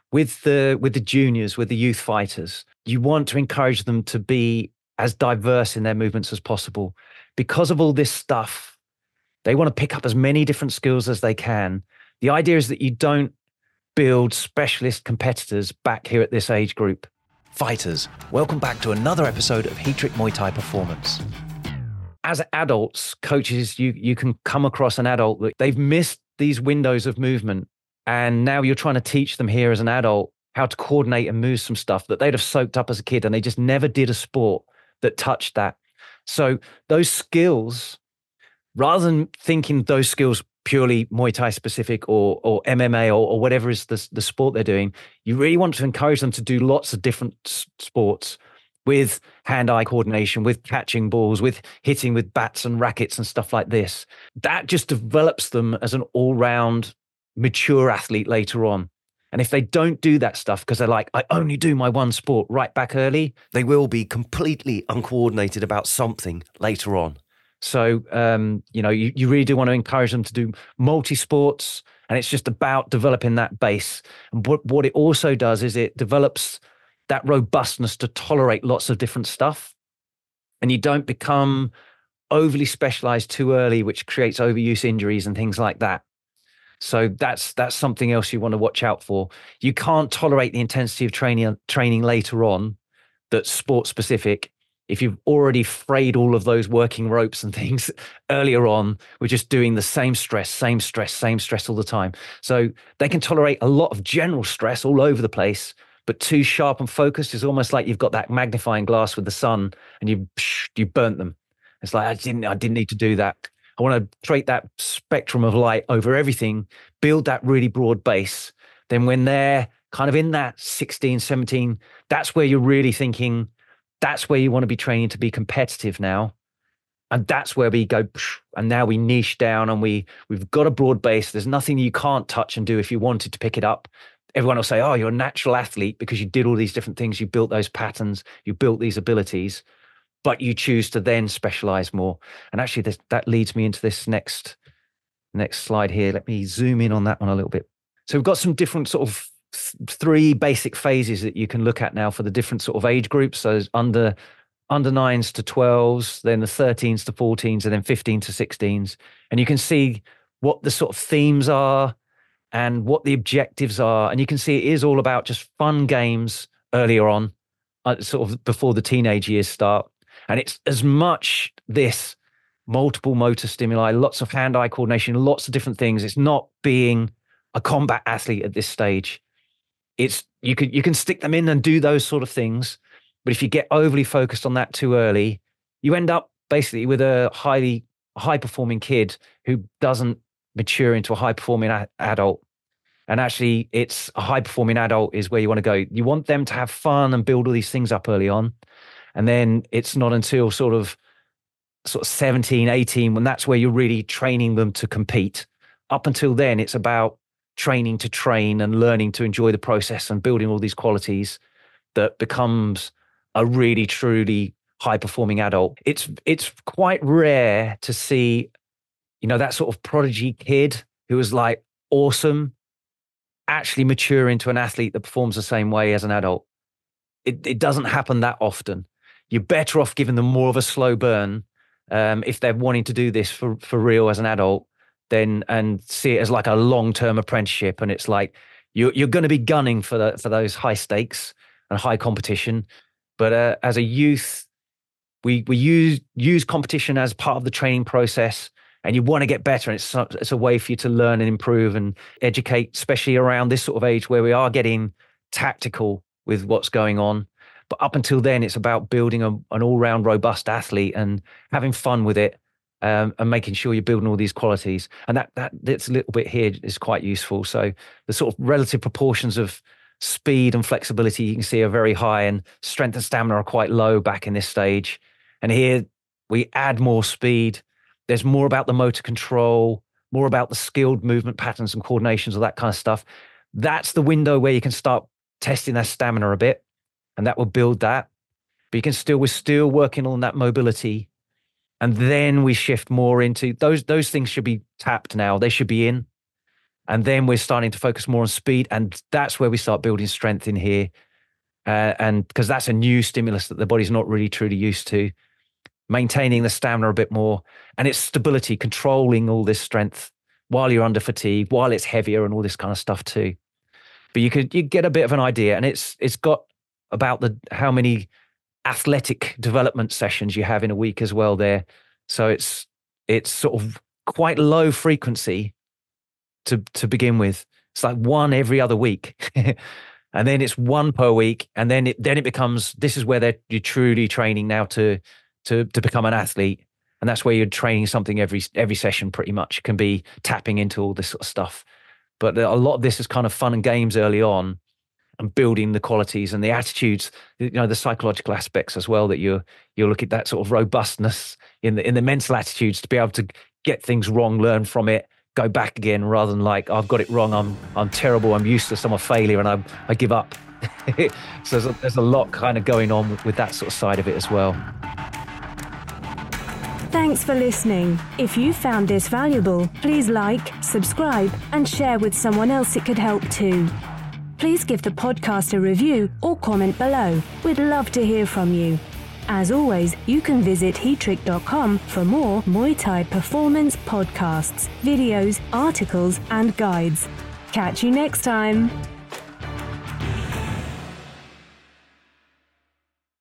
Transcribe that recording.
with the juniors, with the youth fighters, you want to encourage them to be as diverse in their movements as possible. Because of all this stuff, they want to pick up as many different skills as they can. The idea is that you don't build specialist competitors back here at this age group. Fighters, welcome back to another episode of Heatrick Muay Thai Performance. As adults, coaches, you can come across an adult that they've missed these windows of movement. And now you're trying to teach them here as an adult how to coordinate and move some stuff that they'd have soaked up as a kid, and they just never did a sport that touched that. So those skills, rather than thinking those skills purely Muay Thai specific or MMA or whatever is the sport they're doing, you really want to encourage them to do lots of different sports with hand-eye coordination, with catching balls, with hitting with bats and rackets and stuff like this. That just develops them as an all-round mature athlete later on. And if they don't do that stuff because they're like, I only do my one sport right back early, they will be completely uncoordinated about something later on. So, you really do want to encourage them to do multi-sports, and it's just about developing that base. And what it also does is it develops that robustness to tolerate lots of different stuff. And you don't become overly specialized too early, which creates overuse injuries and things like that. So that's something else you want to watch out for. You can't tolerate the intensity of training later on that's sport specific if you've already frayed all of those working ropes and things earlier on. We're just doing the same stress all the time. So they can tolerate a lot of general stress all over the place, but too sharp and focused is almost like you've got that magnifying glass with the sun and you burnt them. It's like, I didn't need to do that. I want to create that spectrum of light over everything, build that really broad base. Then when they're kind of in that 16, 17, that's where you're really thinking, that's where you want to be training to be competitive now. And that's where we go, and now we niche down and we've got a broad base. There's nothing you can't touch and do if you wanted to pick it up. Everyone will say, oh, you're a natural athlete because you did all these different things. You built those patterns, you built these abilities, but you choose to then specialize more. And actually that leads me into this next slide here. Let me zoom in on that one a little bit. So we've got some different sort of three basic phases that you can look at now for the different sort of age groups. So there's under 9s to 12s, then the 13s to 14s, and then 15 to 16s. And you can see what the sort of themes are and what the objectives are. And you can see it is all about just fun games earlier on, sort of before the teenage years start. And it's as much this multiple motor stimuli, lots of hand-eye coordination, lots of different things. It's not being a combat athlete at this stage. It's you can stick them in and do those sort of things. But if you get overly focused on that too early, you end up basically with a high-performing kid who doesn't mature into a high-performing adult. And actually, it's a high-performing adult is where you want to go. You want them to have fun and build all these things up early on. And then it's not until sort of 17, 18, when that's where you're really training them to compete. Up until then, it's about training to train and learning to enjoy the process and building all these qualities that becomes a really, truly high-performing adult. It's quite rare to see, that sort of prodigy kid who was like awesome actually mature into an athlete that performs the same way as an adult. It doesn't happen that often. You're better off giving them more of a slow burn if they're wanting to do this for real as an adult, and see it as like a long-term apprenticeship. And it's like you're going to be gunning for those high stakes and high competition. But as a youth, we use competition as part of the training process, and you want to get better. And it's a way for you to learn and improve and educate, especially around this sort of age where we are getting tactical with what's going on. But up until then, it's about building an all-round robust athlete and having fun with it, and making sure you're building all these qualities. And that's a little bit here is quite useful. So the sort of relative proportions of speed and flexibility you can see are very high, and strength and stamina are quite low back in this stage. And here we add more speed. There's more about the motor control, more about the skilled movement patterns and coordinations, all that kind of stuff. That's the window where you can start testing their stamina a bit, and that will build that. But we're still working on that mobility. And then we shift more into those things should be tapped now. They should be in. And then we're starting to focus more on speed. And that's where we start building strength in here. And because that's a new stimulus that the body's not really truly used to. Maintaining the stamina a bit more. And it's stability, controlling all this strength while you're under fatigue, while it's heavier and all this kind of stuff too. But you get a bit of an idea. And it's got about how many athletic development sessions you have in a week as well there. So it's sort of quite low frequency to begin with. It's like one every other week. And then it's one per week. And then it becomes, this is where you're truly training now to become an athlete. And that's where you're training something every session pretty much. It can be tapping into all this sort of stuff. But a lot of this is kind of fun and games early on, and building the qualities and the attitudes, the psychological aspects as well, that you'll look at that sort of robustness in the mental attitudes to be able to get things wrong, learn from it, go back again, rather than like, I've got it wrong, I'm terrible, I'm useless, I'm a failure, and I give up. So there's a lot kind of going on with that sort of side of it as well. Thanks for listening. If you found this valuable, please like, subscribe, and share with someone else it could help too. Please give the podcast a review or comment below. We'd love to hear from you. As always, you can visit heatrick.com for more Muay Thai performance podcasts, videos, articles, and guides. Catch you next time.